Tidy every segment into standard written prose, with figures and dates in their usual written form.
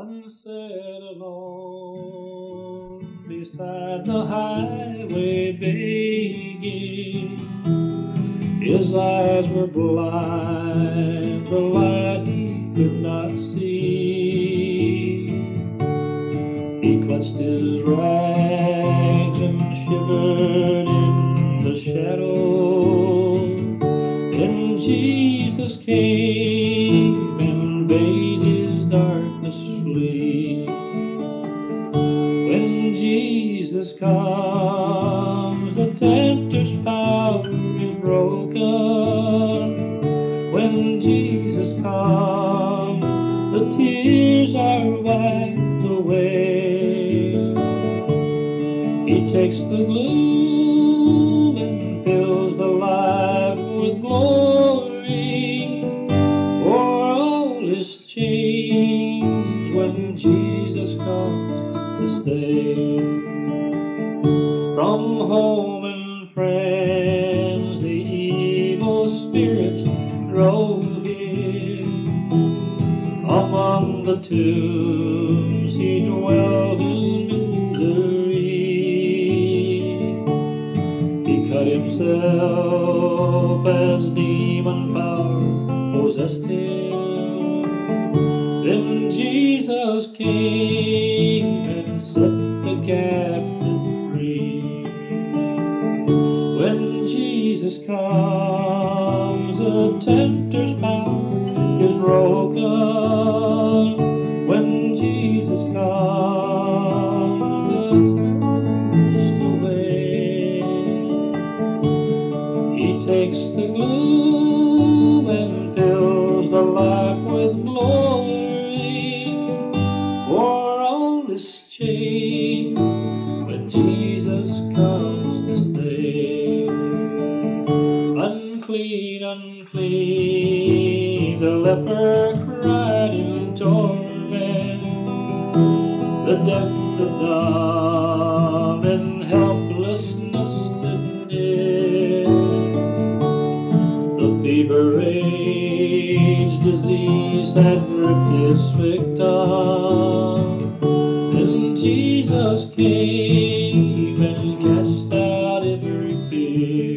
One sat alone beside the highway begging. His eyes were blind, the light he could not see. He clutched his rags and shivered in the shadow. Then Jesus came and bade his darkness flee. When Jesus comes, the tempter's power is broken. When Jesus comes, the tears are wiped away. He takes the gloom and fills the life with glory, for all is changed when Jesus comes to stay. From home and friends the evil spirits drove him. Among the tombs he dwelt in misery. He cut himself as demon power possessed him. Then Jesus came and set the captive free. When Jesus comes, the tempter's power is broken. When Jesus comes, the thirst away. He takes the gloom and fills the life with glory, for all is changed when Jesus comes to stay. Unclean, unclean, the leper cried in torment. The deaf, the dumb, in helplessness stood near. The fever, rage, disease had gripped his victim. Then Jesus came and cast out every fear.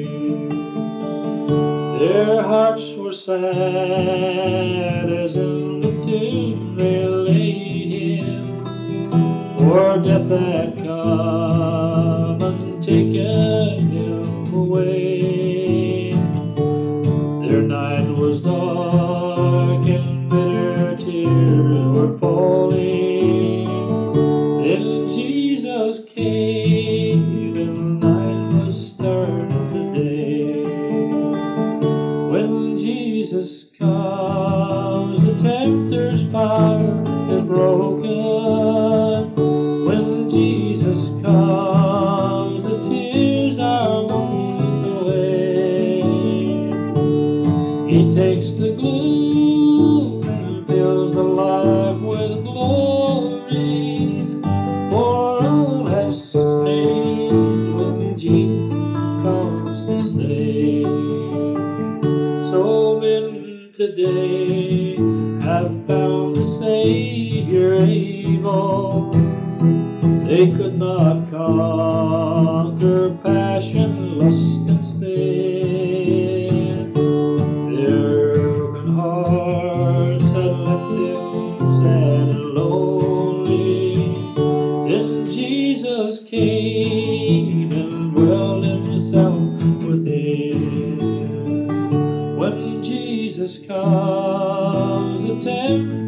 Their hearts were sad as in the tomb they laid him, for death had come and taken him away. Their night was dark and bitter tears were falling. Then Jesus came and night was turned to day. When Jesus comes, the tempter's power is broken. When Jesus comes, the tears are washed away. He takes the gloom and fills the life with glory, for all has changed when Jesus comes to stay. So men today have found a Savior able. They could not conquer passion, lust, and sin. Their broken hearts had left him sad and lonely. Then Jesus came and dwelled himself within. When Jesus comes, the tempter